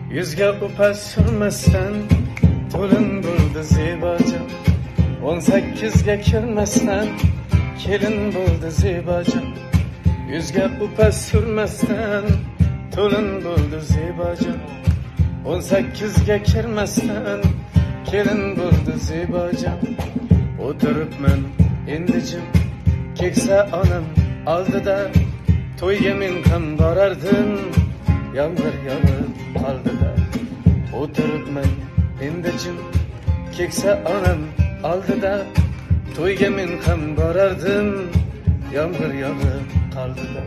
Yuzga upa surmasdan to'lin bo'ldi Zebojon. 18ga kirmasdan kelin bo'ldi Zebojon. Yuzga upa surmasdan to'lin bo'ldi Zebojon. 18ga kirmasdan kelin bo'ldi Zebojon. O'tiribman endi jim, keksa onam oldida, to'yga men ham borardim, yomg'ir yog'ib qoldida. O'tiribman endi jim, keksa onam oldida, to'yga men ham borardim, yomg'ir yog'ib qoldida.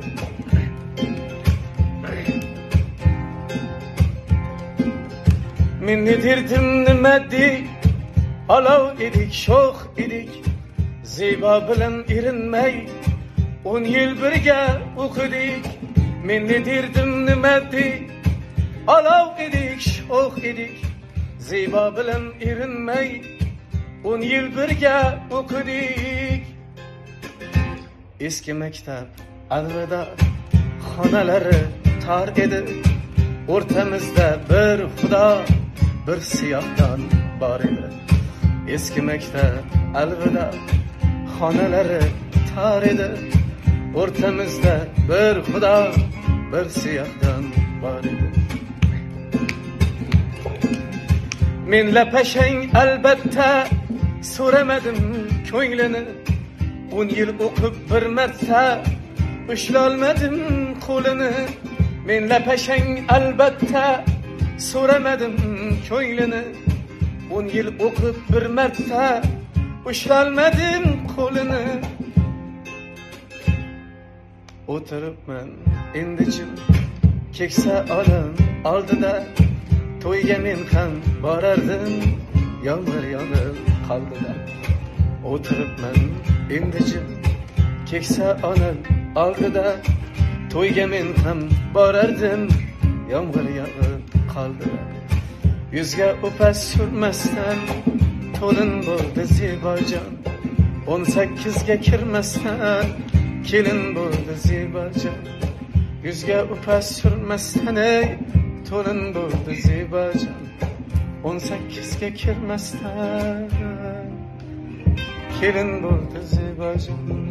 Men ne derdim nima dey, olov edik, sho'x edik, Zebo bilan erinmay 10 yil birga o'qidik. Men ne derdim nima dey, olov edik, sho'x edik, Zebo bilan erinmay 10 yil birga o'qidik. Eski maktab alvida, xonalari tor edi, o'rtamizda bir xudo, bir siyohdan bor edi. Eski maktab alvida, xonalari tor edi, o'rtamizda bir xudo, bir siyohdan bor edi. Men lapashang albatta so'ramadim ko'nglini, 10 yil o'qib bir marta ushlolmadim qo'lini. Men lapashang albatta so'ramadim ko'nglini, 10 yil o'qib bir marta ushlolmadim qo'lini. O'tiribman endi jim, keksa onam oldida, to'yga men ham borardim, yomg'ir yog'ib qoldida. O'tiribman endi jim, keksa onam oldida, to'yga men ham borardim, yomg'ir yog'ib qoldida. Yuzga upa surmasdan to'lin bo'ldi Zebojon. 18ga kirmasdan kelin bo'ldi Zebojon. Yuzga upa surmasdan to'lin bo'ldi Zebojon. 18ga kirmasdan kelin bo'ldi Zebojon.